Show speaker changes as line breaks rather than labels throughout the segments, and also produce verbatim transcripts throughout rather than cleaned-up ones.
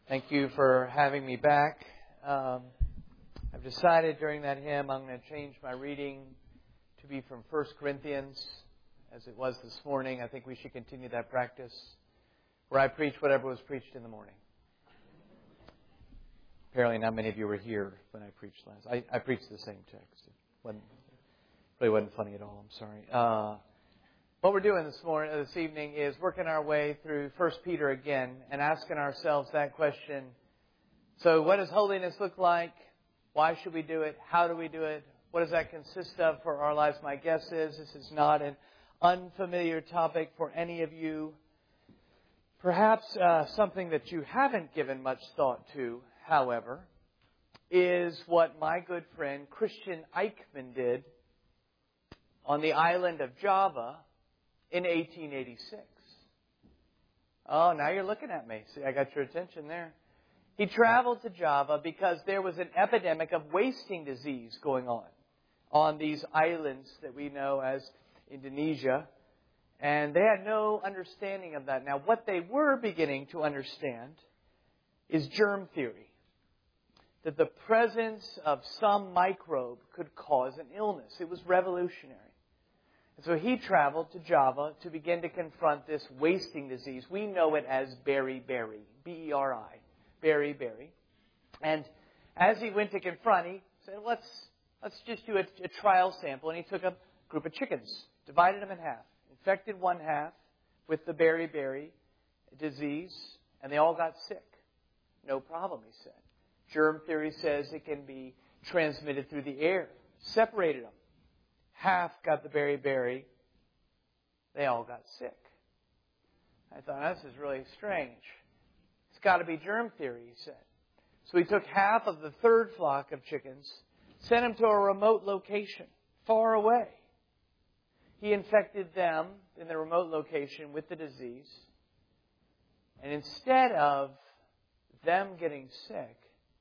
Thank you for having me back. Um, I've decided during that hymn I'm going to change my reading to be from First Corinthians, as it was this morning. I think we should continue that practice, where I preach whatever was preached in the morning. Apparently not many of you were here when I preached last. I, I preached the same text. It wasn't, really wasn't funny at all. I'm sorry. Uh, What we're doing this morning, this evening, is working our way through First Peter again and asking ourselves that question. So what does holiness look like? Why should we do it? How do we do it? What does that consist of for our lives? My guess is this is not an unfamiliar topic for any of you. Perhaps uh, something that you haven't given much thought to, however, is what my good friend Christian Eichmann did on the island of Java in eighteen eighty-six. Oh, now you're looking at me. See, I got your attention there. He traveled to Java because there was an epidemic of wasting disease going on on these islands that we know as Indonesia. And they had no understanding of that. Now, what they were beginning to understand is germ theory. That the presence of some microbe could cause an illness. It was revolutionary. And so he traveled to Java to begin to confront this wasting disease. We know it as beriberi, B E R I, beriberi. And as he went to confront, he said, let's, let's just do a, a trial sample. And he took a group of chickens, divided them in half, infected one half with the beriberi disease, and they all got sick. No problem, he said. Germ theory says it can be transmitted through the air. Separated them. Half got the beriberi. They all got sick. I thought, this is really strange. It's got to be germ theory, he said. So he took half of the third flock of chickens, sent them to a remote location, far away. He infected them in the remote location with the disease. And instead of them getting sick,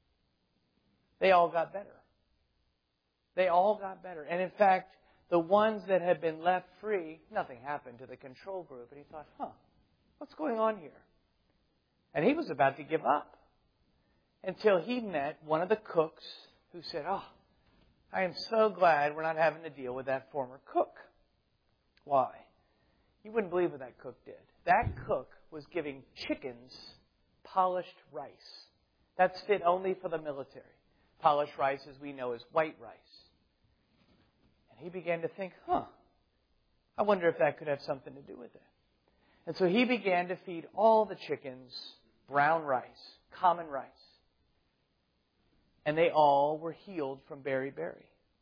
they all got better. They all got better. And in fact, the ones that had been left free, nothing happened to the control group. And he thought, huh, what's going on here? And he was about to give up until he met one of the cooks who said, oh, I am so glad we're not having to deal with that former cook. Why? You wouldn't believe what that cook did. That cook was giving chickens polished rice. That's fit only for the military. Polished rice, as we know, is white rice. And he began to think, huh, I wonder if that could have something to do with it. And so he began to feed all the chickens brown rice, common rice. And they all were healed from beriberi.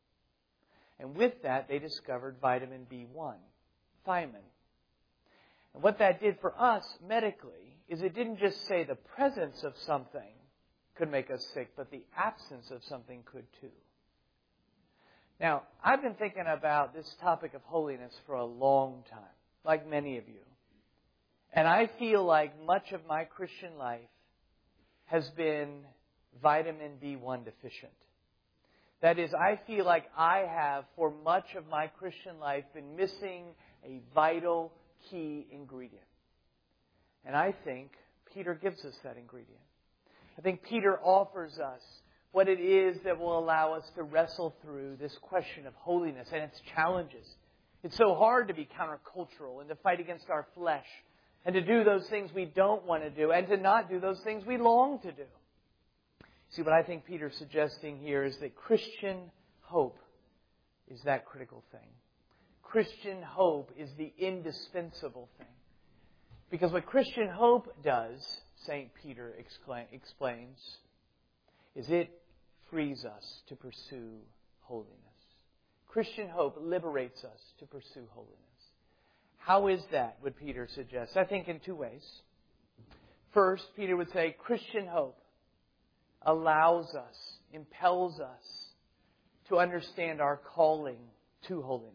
And with that, they discovered vitamin B one, thiamine. And what that did for us medically is it didn't just say the presence of something could make us sick, but the absence of something could too. Now, I've been thinking about this topic of holiness for a long time, like many of you. And I feel like much of my Christian life has been vitamin B one deficient. That is, I feel like I have, for much of my Christian life, been missing a vital key ingredient. And I think Peter gives us that ingredient. I think Peter offers us what it is that will allow us to wrestle through this question of holiness and its challenges. It's so hard to be countercultural and to fight against our flesh and to do those things we don't want to do and to not do those things we long to do. See, what I think Peter's suggesting here is that Christian hope is that critical thing. Christian hope is the indispensable thing. Because what Christian hope does, Saint Peter explains, is it frees us to pursue holiness. Christian hope liberates us to pursue holiness. How is that, would Peter suggest? I think in two ways. First, Peter would say Christian hope allows us, impels us to understand our calling to holiness.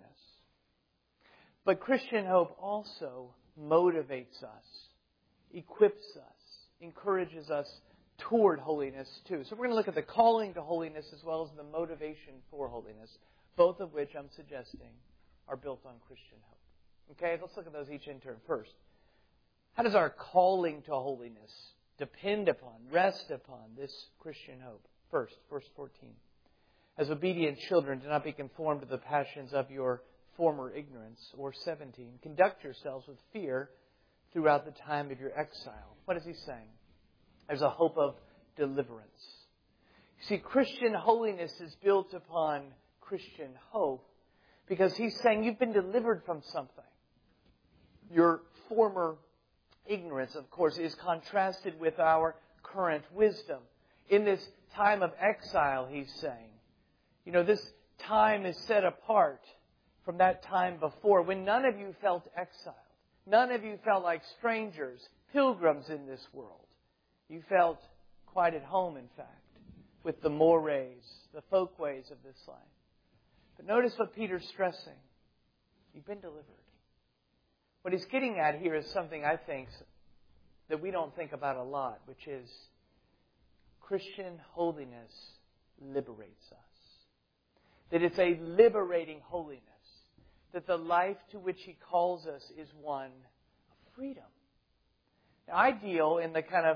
But Christian hope also motivates us, equips us, encourages us toward holiness too. So we're going to look at the calling to holiness as well as the motivation for holiness, both of which I'm suggesting are built on Christian hope. Okay, let's look at those each in turn. First, how does our calling to holiness depend upon, rest upon this Christian hope. First, verse fourteen. As obedient children, do not be conformed to the passions of your former ignorance. Or seventeen. Conduct yourselves with fear throughout the time of your exile. What is he saying? There's a hope of deliverance. You see, Christian holiness is built upon Christian hope because he's saying you've been delivered from something. Your former ignorance, of course, is contrasted with our current wisdom. In this time of exile, he's saying, you know, this time is set apart from that time before when none of you felt exiled. None of you felt like strangers, pilgrims in this world. You felt quite at home, in fact, with the mores, the folkways of this life. But notice what Peter's stressing. You've been delivered. What he's getting at here is something I think that we don't think about a lot, which is Christian holiness liberates us. That it's a liberating holiness. That the life to which he calls us is one of freedom. Now, I deal in the kind of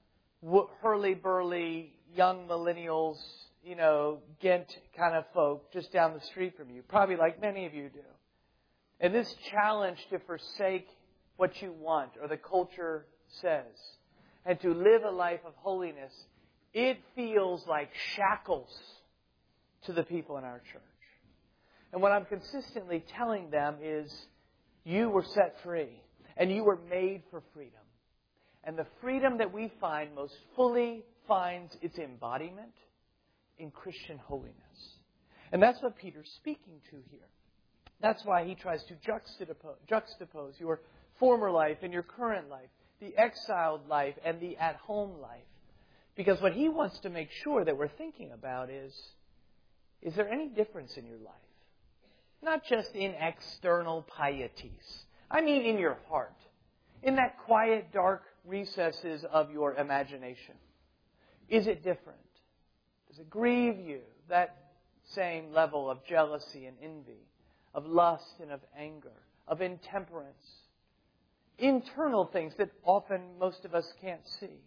hurly-burly, young millennials, you know, Ghent kind of folk just down the street from you. Probably like many of you do. And this challenge to forsake what you want or the culture says and to live a life of holiness, it feels like shackles to the people in our church. And what I'm consistently telling them is you were set free and you were made for freedom. And the freedom that we find most fully finds its embodiment in Christian holiness. And that's what Peter's speaking to here. That's why he tries to juxtapose, juxtapose your former life and your current life, the exiled life and the at-home life. Because what he wants to make sure that we're thinking about is, is there any difference in your life? Not just in external pieties. I mean in your heart. In that quiet, dark recesses of your imagination. Is it different? Does it grieve you? That same level of jealousy and envy, of lust and of anger, of intemperance. Internal things that often most of us can't see.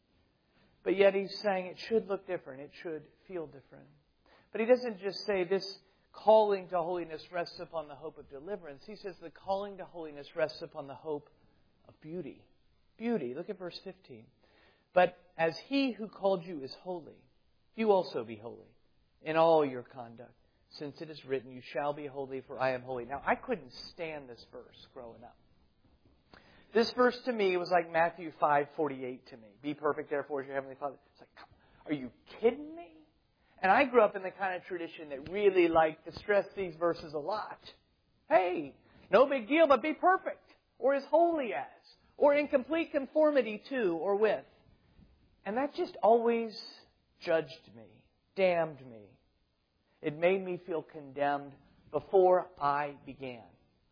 But yet he's saying it should look different. It should feel different. But he doesn't just say this calling to holiness rests upon the hope of deliverance. He says the calling to holiness rests upon the hope of beauty. Beauty. Look at verse fifteen. But as he who called you is holy, you also be holy in all your conduct. Since it is written, you shall be holy, for I am holy. Now, I couldn't stand this verse growing up. This verse to me was like Matthew five forty-eight to me. Be perfect, therefore, as your heavenly Father. It's like, are you kidding me? And I grew up in the kind of tradition that really liked to stress these verses a lot. Hey, no big deal, but be perfect, or as holy as, or in complete conformity to or with. And that just always judged me, damned me. It made me feel condemned before I began.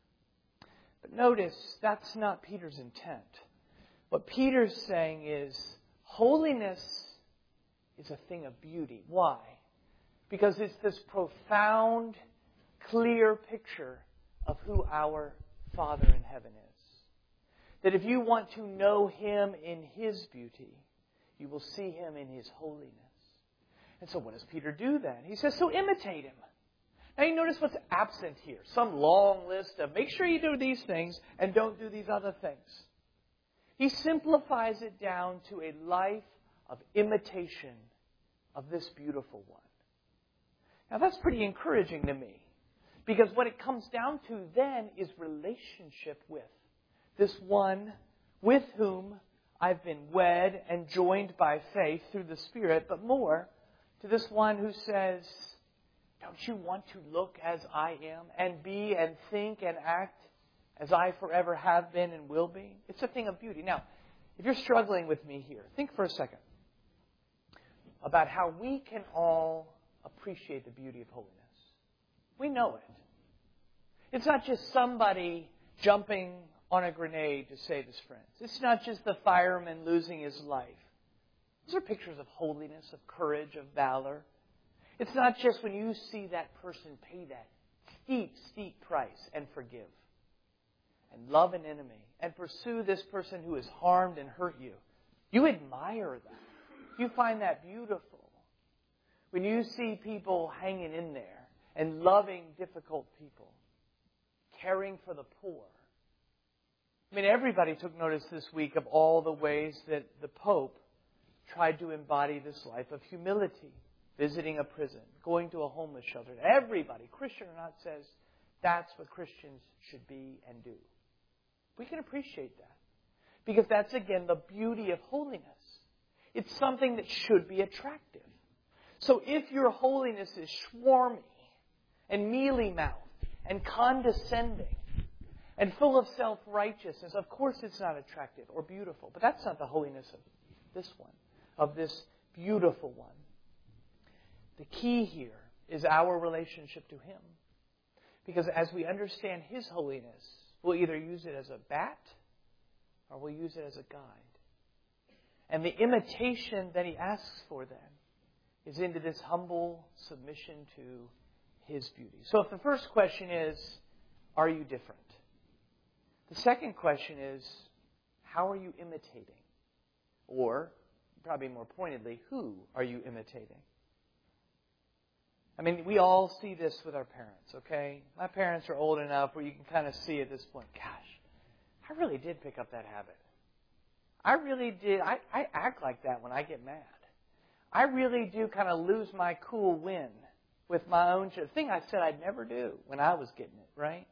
But notice, that's not Peter's intent. What Peter's saying is, holiness is a thing of beauty. Why? Because it's this profound, clear picture of who our Father in heaven is. That if you want to know Him in His beauty, you will see Him in His holiness. And so what does Peter do then? He says, so imitate Him. Now you notice what's absent here. Some long list of make sure you do these things and don't do these other things. He simplifies it down to a life of imitation of this beautiful one. Now that's pretty encouraging to me. Because what it comes down to then is relationship with this one with whom I've been wed and joined by faith through the Spirit, but more to this one who says, don't you want to look as I am and be and think and act as I forever have been and will be? It's a thing of beauty. Now, if you're struggling with me here, think for a second about how we can all appreciate the beauty of holiness. We know it. It's not just somebody jumping on a grenade to save his friends. It's not just the fireman losing his life. Those are pictures of holiness, of courage, of valor. It's not just when you see that person pay that steep, steep price and forgive and love an enemy and pursue this person who has harmed and hurt you You admire that. You find that beautiful. When you see people hanging in there and loving difficult people, caring for the poor. I mean, everybody took notice this week of all the ways that the Pope tried to embody this life of humility, visiting a prison, going to a homeless shelter. Everybody, Christian or not, says that's what Christians should be and do. We can appreciate that because that's, again, the beauty of holiness. It's something that should be attractive. So if your holiness is swarmy and mealy-mouthed and condescending and full of self-righteousness, of course it's not attractive or beautiful. But that's not the holiness of this one, of this beautiful one. The key here is our relationship to Him. Because as we understand His holiness, we'll either use it as a bat or we'll use it as a guide. And the imitation that He asks for then is into this humble submission to His beauty. So if the first question is, are you different? The second question is, how are you imitating? Or, probably more pointedly, who are you imitating? I mean, we all see this with our parents, okay? My parents are old enough where you can kind of see at this point, gosh, I really did pick up that habit. I really did. I, I act like that when I get mad. I really do kind of lose my cool win with my own shit. The thing I said I'd never do when I was getting it, right?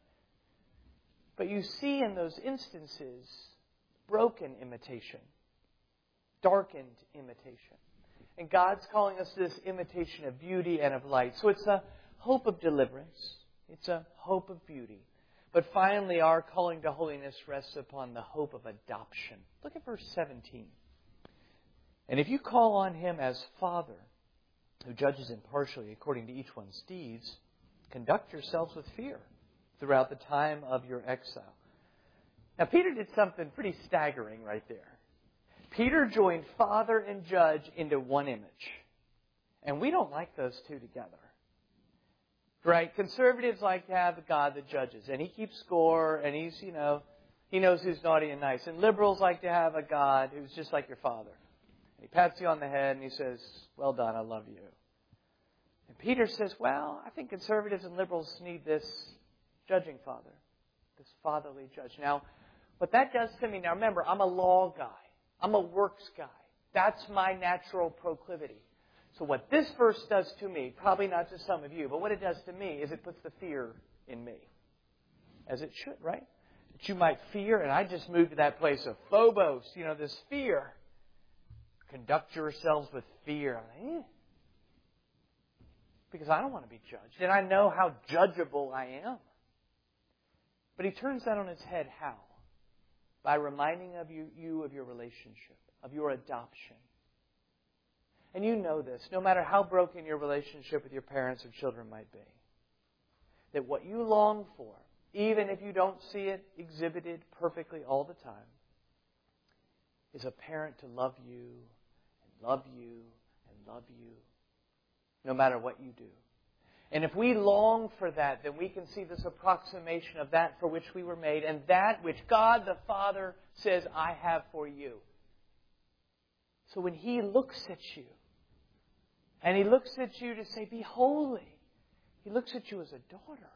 But you see in those instances broken imitation, darkened imitation. And God's calling us to this imitation of beauty and of light. So it's a hope of deliverance. It's a hope of beauty. But finally, our calling to holiness rests upon the hope of adoption. Look at verse seventeen. And if you call on Him as Father, who judges impartially according to each one's deeds, conduct yourselves with fear throughout the time of your exile. Now, Peter did something pretty staggering right there. Peter joined Father and Judge into one image. And we don't like those two together. Right? Conservatives like to have a God that judges. And He keeps score. And He's, you know, He knows who's naughty and nice. And liberals like to have a God who's just like your Father. And He pats you on the head and He says, well done, I love you. And Peter says, well, I think conservatives and liberals need this judging Father. This fatherly judge. Now, what that does to me, now remember, I'm a law guy. I'm a works guy. That's my natural proclivity. So what this verse does to me, probably not to some of you, but what it does to me is it puts the fear in me. As it should, right? That you might fear, and I just moved to that place of phobos, you know, this fear. Conduct yourselves with fear. I'm like, eh. Because I don't want to be judged. And I know how judgeable I am. But He turns that on its head. How? By reminding of you, you of your relationship, of your adoption. And you know this, no matter how broken your relationship with your parents or children might be, that what you long for, even if you don't see it exhibited perfectly all the time, is a parent to love you and love you and love you, no matter what you do. And if we long for that, then we can see this approximation of that for which we were made and that which God the Father says, I have for you. So when He looks at you, and He looks at you to say, be holy, He looks at you as a daughter,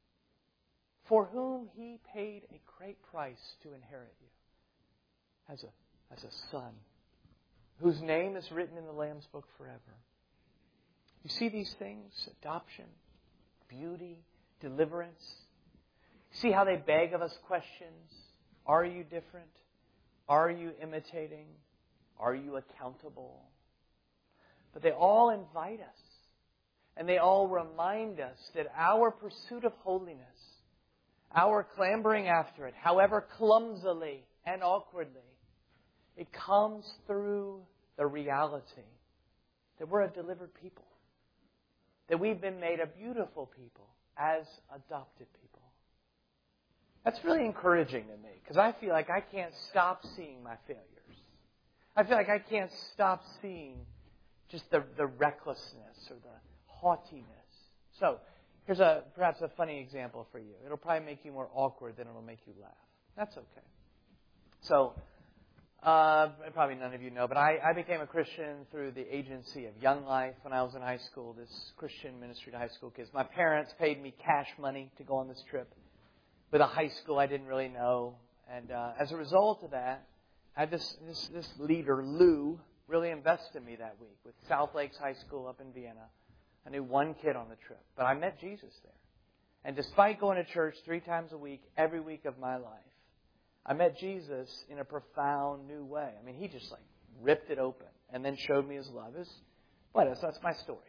for whom He paid a great price to inherit you, as a, as a son, whose name is written in the Lamb's book forever. You see these things? Adoption, beauty, deliverance. See how they beg of us questions? Are you different? Are you imitating? Are you accountable? But they all invite us. And they all remind us that our pursuit of holiness, our clambering after it, however clumsily and awkwardly, it comes through the reality that we're a delivered people. That we've been made a beautiful people as adopted people. That's really encouraging to me because I feel like I can't stop seeing my failures. I feel like I can't stop seeing just the, the recklessness or the haughtiness. So, here's a perhaps a funny example for you. It'll probably make you more awkward than it'll make you laugh. That's okay. So, Uh, probably none of you know, but I, I became a Christian through the agency of Young Life when I was in high school, this Christian ministry to high school kids. My parents paid me cash money to go on this trip with a high school I didn't really know. And uh, as a result of that, I had this, this, this leader, Lou, really invested in me that week with South Lakes High School up in Vienna. I knew one kid on the trip, but I met Jesus there. And despite going to church three times a week, every week of my life, I met Jesus in a profound new way. I mean, he just like ripped it open and then showed me his love. It's, what else? That's my story.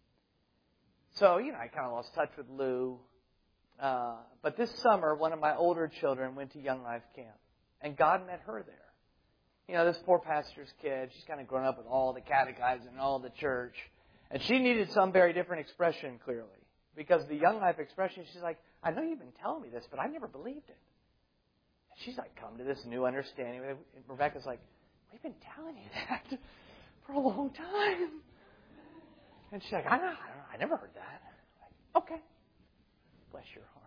So, you know, I kind of lost touch with Lou. Uh, but this summer, one of my older children went to Young Life Camp. And God met her there. You know, this poor pastor's kid, she's kind of grown up with all the catechizing and all the church. And she needed some very different expression, clearly. Because the Young Life expression, she's like, I know you've been telling me this, but I never believed it. And she's like, come to this new understanding. And Rebecca's like, we've been telling you that for a long time. And she's like, I, know, I never heard that. Like, okay. Bless your heart.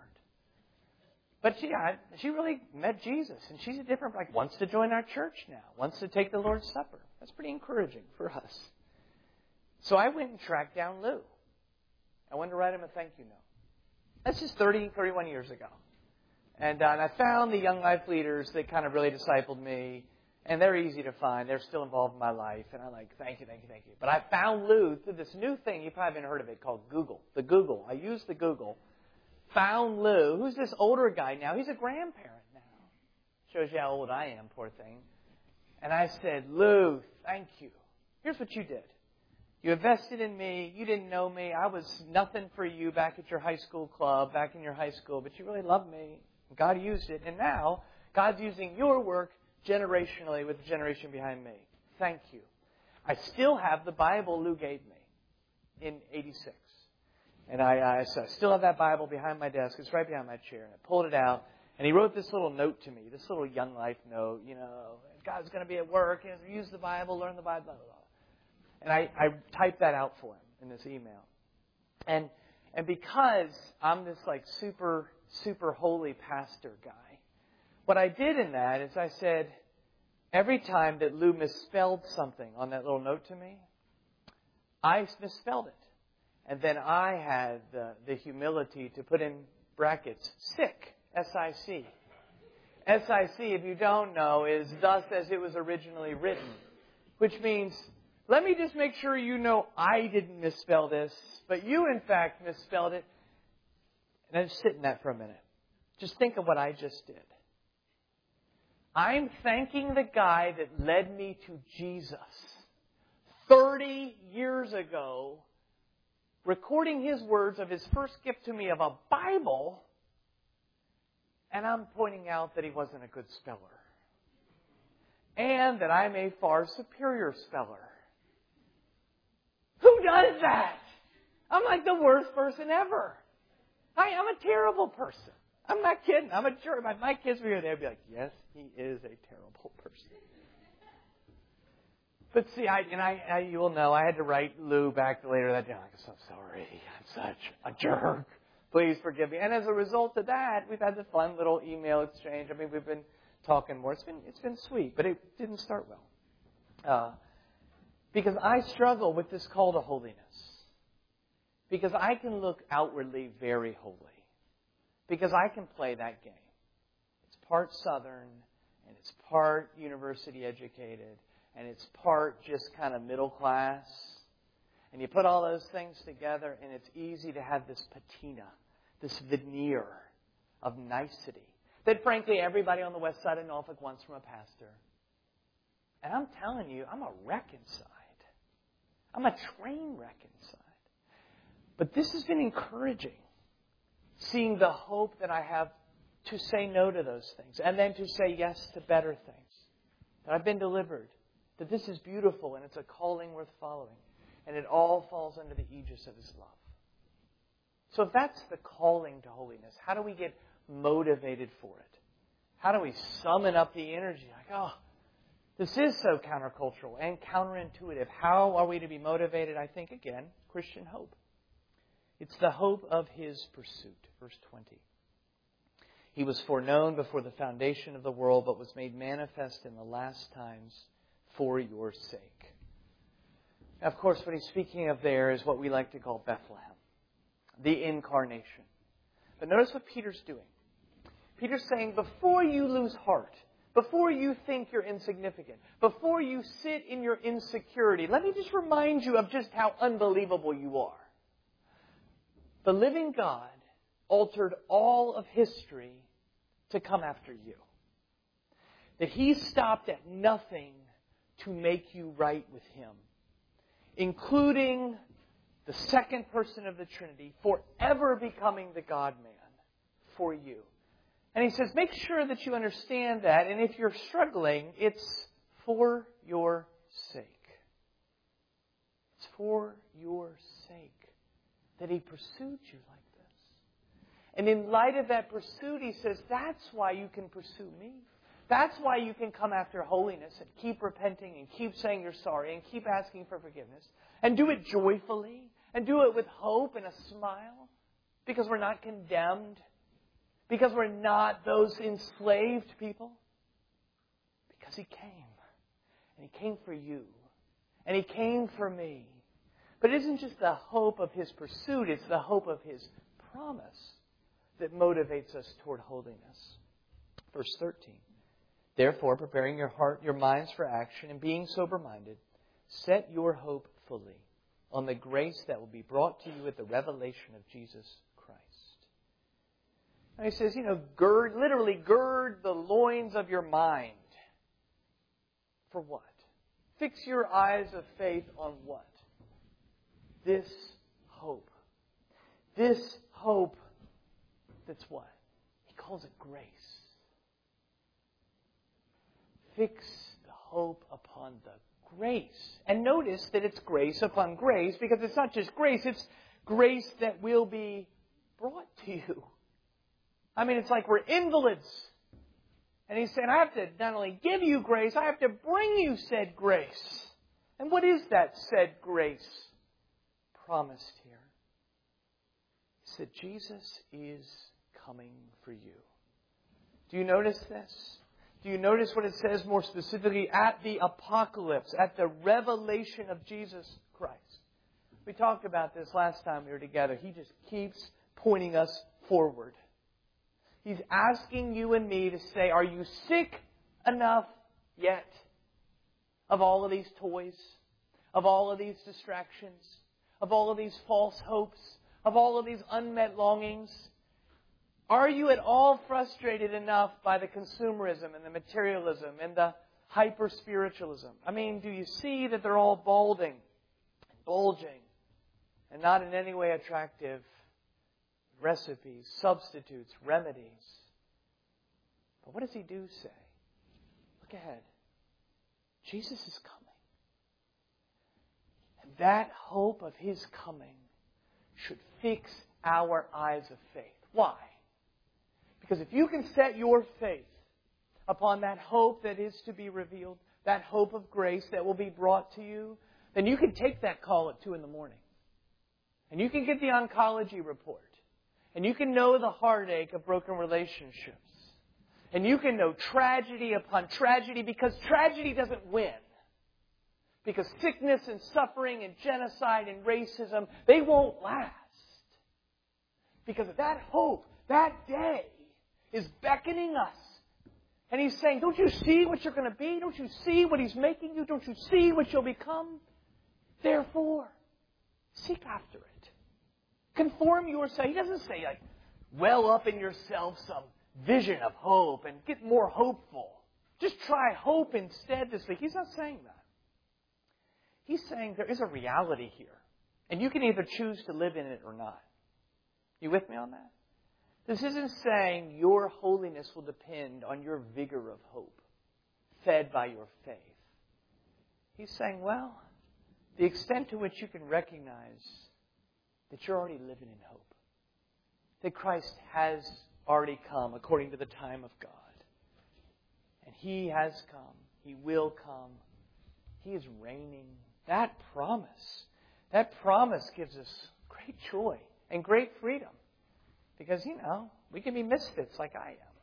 But she, I, she really met Jesus. And she's a different, like, wants to join our church now. Wants to take the Lord's Supper. That's pretty encouraging for us. So I went and tracked down Lou. I wanted to write him a thank you note. That's just thirty, thirty-one years ago. And, uh, and I found the Young Life leaders that kind of really discipled me. And they're easy to find. They're still involved in my life. And I'm like, thank you, thank you, thank you. But I found Lou through this new thing. You probably haven't heard of it called Google. The Google. I used the Google. Found Lou, who's this older guy now. He's a grandparent now. Shows you how old I am, poor thing. And I said, Lou, thank you. Here's what you did. You invested in me. You didn't know me. I was nothing for you back at your high school club, back in your high school. But you really loved me. God used it. And now, God's using your work generationally with the generation behind me. Thank you. I still have the Bible Lou gave me in eighty-six. And I, I, so I still have that Bible behind my desk. It's right behind my chair. And I pulled it out. And he wrote this little note to me, this little Young Life note. You know, God's going to be at work. You know, use the Bible, learn the Bible, blah, blah, blah. And I, I typed that out for him in this email. And and because I'm this like super, super holy pastor guy, what I did in that is I said, every time that Lou misspelled something on that little note to me, I misspelled it. And then I had the, the humility to put in brackets, sick, S I C. S I C, if you don't know, is thus as it was originally written, which means, let me just make sure you know I didn't misspell this, but you, in fact, misspelled it. And I just sit in that for a minute. Just think of what I just did. I'm thanking the guy that led me to Jesus thirty years ago, recording his words of his first gift to me of a Bible, and I'm pointing out that he wasn't a good speller. And that I'm a far superior speller. Who does that? I'm like the worst person ever. I, I'm a terrible person. I'm not kidding. I'm a jerk. My, my kids were here, they'd be like, yes, he is a terrible person. But see, I, and I, I, you will know, I had to write Lou back later that day. I'm like, I'm so sorry. I'm such a jerk. Please forgive me. And as a result of that, we've had this fun little email exchange. I mean, we've been talking more. It's been, it's been sweet, but it didn't start well. Uh, because I struggle with this call to holiness. Because I can look outwardly very holy. Because I can play that game. It's part Southern, and it's part university educated, and it's part just kind of middle class. And you put all those things together, and it's easy to have this patina, this veneer of nicety that, frankly, everybody on the west side of Norfolk wants from a pastor. And I'm telling you, I'm a wreck inside. I'm a train wreck inside. But this has been encouraging, seeing the hope that I have to say no to those things and then to say yes to better things. That I've been delivered. That this is beautiful and it's a calling worth following. And it all falls under the aegis of His love. So if that's the calling to holiness, how do we get motivated for it? How do we summon up the energy? Like, oh, this is so countercultural and counterintuitive. How are we to be motivated? I think, again, Christian hope. It's the hope of His pursuit. Verse twenty. He was foreknown before the foundation of the world, but was made manifest in the last times for your sake. Now, of course, what he's speaking of there is what we like to call Bethlehem, the incarnation. But notice what Peter's doing. Peter's saying, before you lose heart, before you think you're insignificant, before you sit in your insecurity, let me just remind you of just how unbelievable you are. The living God altered all of history to come after you. That He stopped at nothing to make you right with Him, including the second person of the Trinity, forever becoming the God-man for you. And He says, make sure that you understand that, and if you're struggling, it's for your sake. It's for your sake that He pursued you like this. And in light of that pursuit, He says, that's why you can pursue me. That's why you can come after holiness and keep repenting and keep saying you're sorry and keep asking for forgiveness. And do it joyfully and do it with hope and a smile. Because we're not condemned. Because we're not those enslaved people. Because He came. And He came for you. And He came for me. But it isn't just the hope of His pursuit, it's the hope of His promise that motivates us toward holiness. Verse thirteen. Therefore, preparing your heart, your minds for action, and being sober-minded, set your hope fully on the grace that will be brought to you at the revelation of Jesus Christ. And he says, you know, gird, literally gird the loins of your mind. For what? Fix your eyes of faith on what? This hope. This hope that's what? He calls it grace. Fix the hope upon the grace. And notice that it's grace upon grace, because it's not just grace, it's grace that will be brought to you. I mean, it's like we're invalids. And He's saying, I have to not only give you grace, I have to bring you said grace. And what is that said grace promised here? He said, Jesus is coming for you. Do you notice this? Do you notice what it says more specifically at the apocalypse, at the revelation of Jesus Christ? We talked about this last time we were together. He just keeps pointing us forward. He's asking you and me to say, are you sick enough yet of all of these toys, of all of these distractions, of all of these false hopes, of all of these unmet longings? Are you at all frustrated enough by the consumerism and the materialism and the hyper-spiritualism? I mean, do you see that they're all balding, bulging, and not in any way attractive recipes, substitutes, remedies? But what does He do say? Look ahead. Jesus is coming. And that hope of His coming should fix our eyes of faith. Why? Because if you can set your faith upon that hope that is to be revealed, that hope of grace that will be brought to you, then you can take that call at two in the morning. And you can get the oncology report. And you can know the heartache of broken relationships. And you can know tragedy upon tragedy, because tragedy doesn't win. Because sickness and suffering and genocide and racism, they won't last. Because of that hope, that day is beckoning us. And He's saying, don't you see what you're going to be? Don't you see what He's making you? Don't you see what you'll become? Therefore, seek after it. Conform yourself. He doesn't say, like, well up in yourself some vision of hope and get more hopeful. Just try hope instead this week. He's not saying that. He's saying there is a reality here. And you can either choose to live in it or not. You with me on that? This isn't saying your holiness will depend on your vigor of hope, fed by your faith. He's saying, well, the extent to which you can recognize that you're already living in hope, that Christ has already come according to the time of God. And He has come. He will come. He is reigning. That promise, that promise gives us great joy and great freedom. Because, you know, we can be misfits like I am.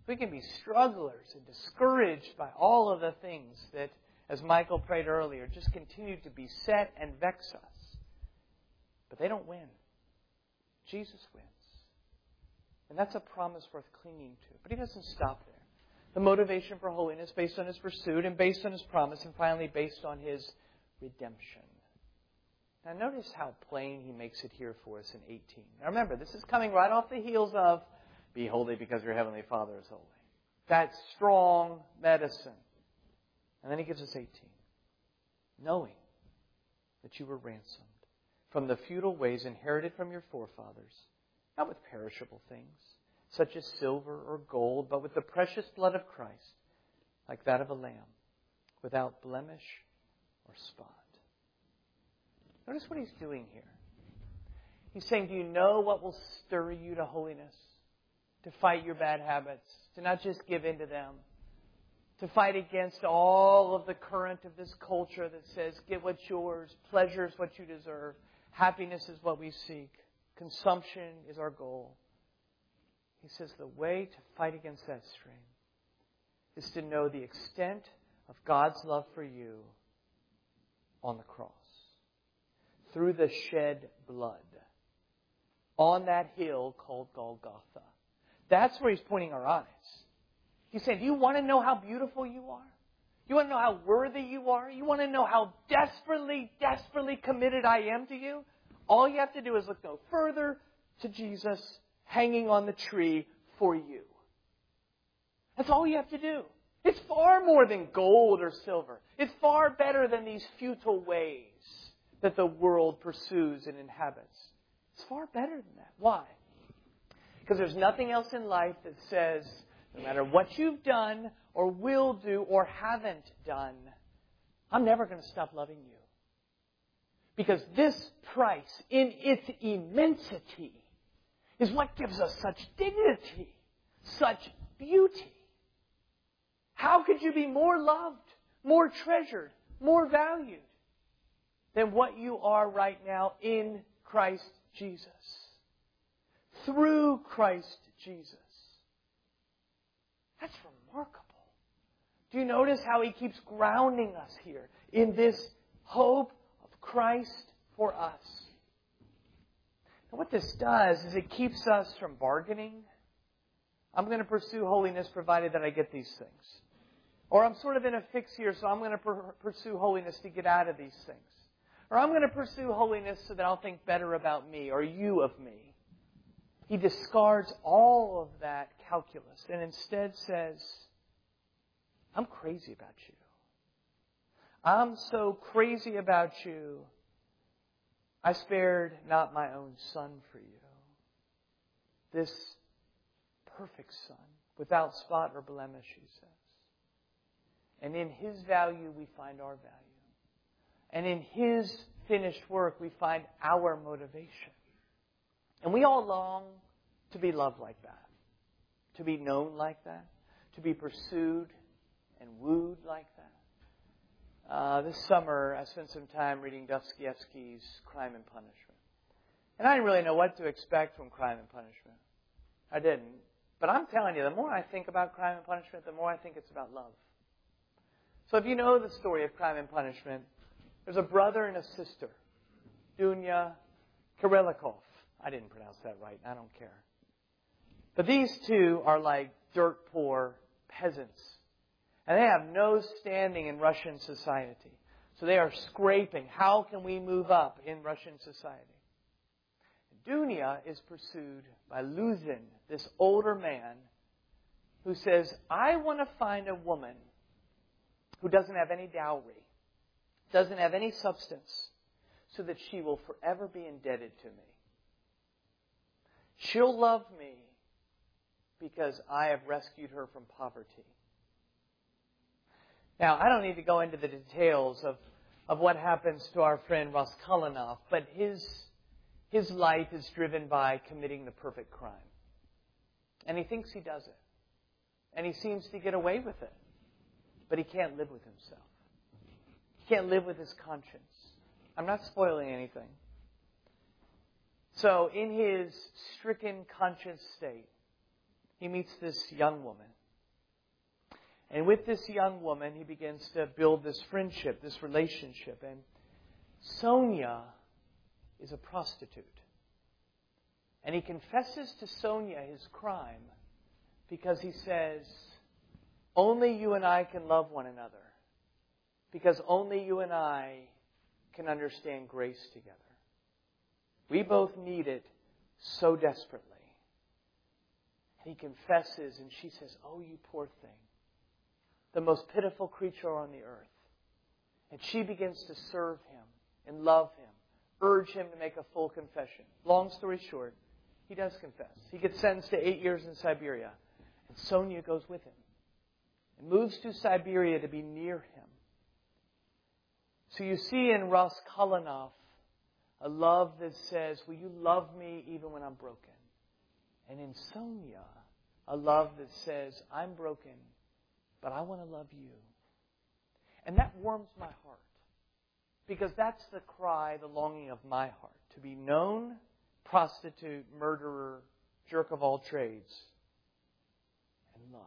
We can be strugglers and discouraged by all of the things that, as Michael prayed earlier, just continue to beset and vex us. But they don't win. Jesus wins. And that's a promise worth clinging to. But he doesn't stop there. The motivation for holiness based on his pursuit and based on his promise and finally based on his redemption. Now notice how plain he makes it here for us in eighteen. Now remember, this is coming right off the heels of be holy because your heavenly Father is holy. That's strong medicine. And then he gives us eighteen. Knowing that you were ransomed from the futile ways inherited from your forefathers, not with perishable things, such as silver or gold, but with the precious blood of Christ, like that of a lamb, without blemish or spot. Notice what he's doing here. He's saying, do you know what will stir you to holiness? To fight your bad habits, to not just give in to them, to fight against all of the current of this culture that says, get what's yours, pleasure is what you deserve, happiness is what we seek, consumption is our goal. He says the way to fight against that stream is to know the extent of God's love for you on the cross. Through the shed blood on that hill called Golgotha. That's where he's pointing our eyes. He's saying, do you want to know how beautiful you are? You want to know how worthy you are? You want to know how desperately, desperately committed I am to you? All you have to do is look no further to Jesus hanging on the tree for you. That's all you have to do. It's far more than gold or silver. It's far better than these futile ways that the world pursues and inhabits. It's far better than that. Why? Because there's nothing else in life that says, no matter what you've done or will do or haven't done, I'm never going to stop loving you. Because this price, in its immensity, is what gives us such dignity, such beauty. How could you be more loved, more treasured, more valued than what you are right now in Christ Jesus? Through Christ Jesus. That's remarkable. Do you notice how he keeps grounding us here in this hope of Christ for us? And what this does is it keeps us from bargaining. I'm going to pursue holiness provided that I get these things. Or I'm sort of in a fix here, so I'm going to per- pursue holiness to get out of these things. Or I'm going to pursue holiness so that I'll think better about me or you of me. He discards all of that calculus and instead says, I'm crazy about you. I'm so crazy about you, I spared not my own son for you. This perfect son, without spot or blemish, he says. And in his value, we find our value. And in his finished work, we find our motivation. And we all long to be loved like that, to be known like that, to be pursued and wooed like that. Uh, this summer, I spent some time reading Dostoevsky's Crime and Punishment. And I didn't really know what to expect from Crime and Punishment. I didn't. But I'm telling you, the more I think about Crime and Punishment, the more I think it's about love. So if you know the story of Crime and Punishment, there's a brother and a sister, Dunya Kurilikov. I didn't pronounce that right. I don't care. But these two are like dirt poor peasants. And they have no standing in Russian society. So they are scraping. How can we move up in Russian society? Dunya is pursued by Luzin, this older man, who says, I want to find a woman who doesn't have any dowry, doesn't have any substance, so that she will forever be indebted to me. She'll love me because I have rescued her from poverty. Now, I don't need to go into the details of, of what happens to our friend Raskolnikov, but his, his life is driven by committing the perfect crime. And he thinks he does it. And he seems to get away with it. But he can't live with himself. He can't live with his conscience. I'm not spoiling anything. So in his stricken conscience state, he meets this young woman And with this young woman, he begins to build this friendship, this relationship. And Sonia is a prostitute. And he confesses to Sonia his crime because he says, only you and I can love one another. Because only you and I can understand grace together. We both need it so desperately. And he confesses and she says, oh, you poor thing. The most pitiful creature on the earth. And she begins to serve him and love him. Urge him to make a full confession. Long story short, he does confess. He gets sentenced to eight years in Siberia. And Sonia goes with him. And moves to Siberia to be near him. So you see in Raskolnikov a love that says, will you love me even when I'm broken? And in Sonia, a love that says, I'm broken, but I want to love you. And that warms my heart. Because that's the cry, the longing of my heart. To be known, prostitute, murderer, jerk of all trades, and loved.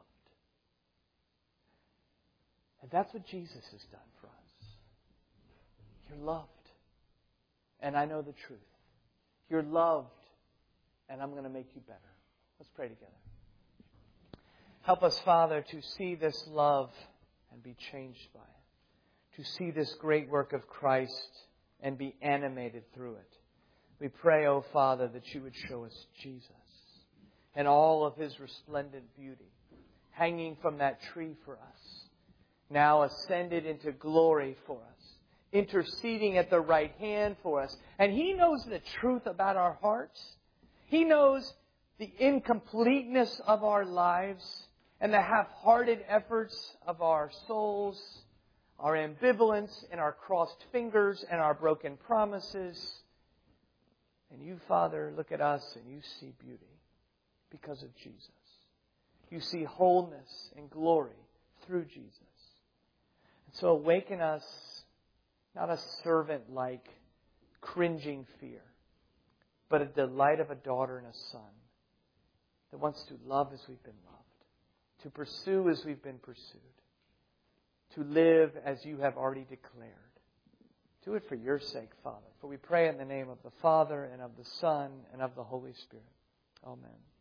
And that's what Jesus has done for us. You're loved. And I know the truth. You're loved. And I'm going to make you better. Let's pray together. Help us, Father, to see this love and be changed by it. To see this great work of Christ and be animated through it. We pray, O Father, that you would show us Jesus and all of his resplendent beauty hanging from that tree for us, now ascended into glory for us, interceding at the right hand for us. And he knows the truth about our hearts. He knows the incompleteness of our lives and the half-hearted efforts of our souls, our ambivalence and our crossed fingers and our broken promises. And you, Father, look at us and you see beauty because of Jesus. You see wholeness and glory through Jesus. And so awaken us, not a servant-like, cringing fear, but a delight of a daughter and a son that wants to love as we've been loved, to pursue as we've been pursued, to live as you have already declared. Do it for your sake, Father. For we pray in the name of the Father and of the Son and of the Holy Spirit. Amen.